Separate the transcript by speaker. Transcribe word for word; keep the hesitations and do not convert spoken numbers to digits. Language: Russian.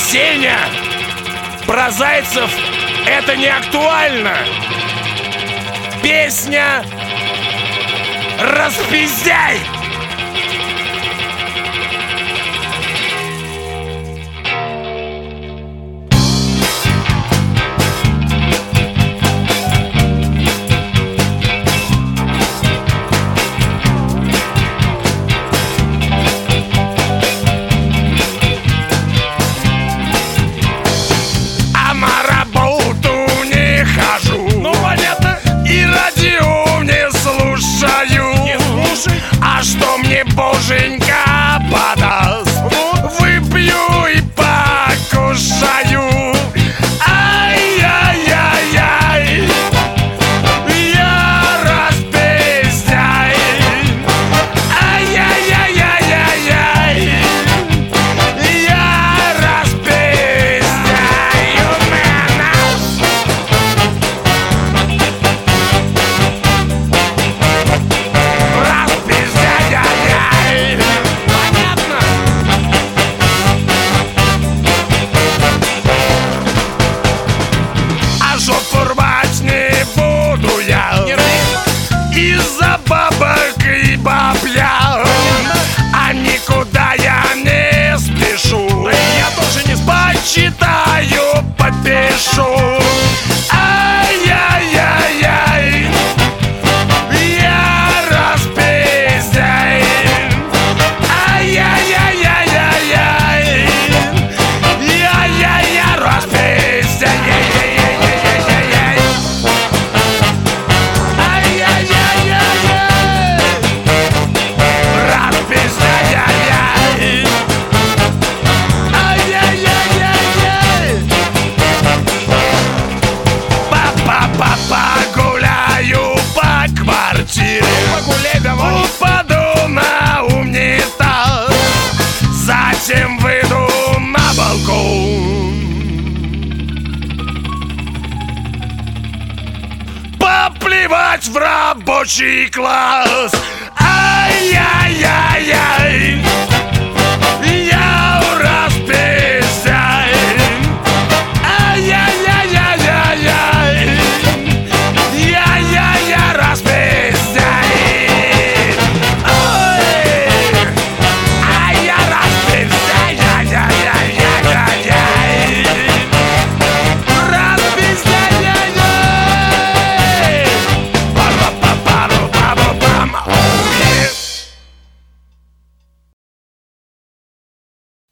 Speaker 1: Сеня, про зайцев это не актуально. Песня «Распиздяй». А что мне боженька подаст? Выпью и покушаю. Ай-яй-яй-яй, я распиздяй. Ай-яй-яй-яй-яй, я распиздяй. Из-за бабок и бабля, а никуда я не спешу. Да и я тоже не почитаю, подпишу. Ай-яй-яй-яй, я распиздяй. Ай-яй-яй-яй-яй, я-я-я распиздяй. Погуляю по квартире, погуляй давай. Упаду на унитаз, затем выйду на балкон. Поплевать в рабочий класс. Ай-яй-яй-яй.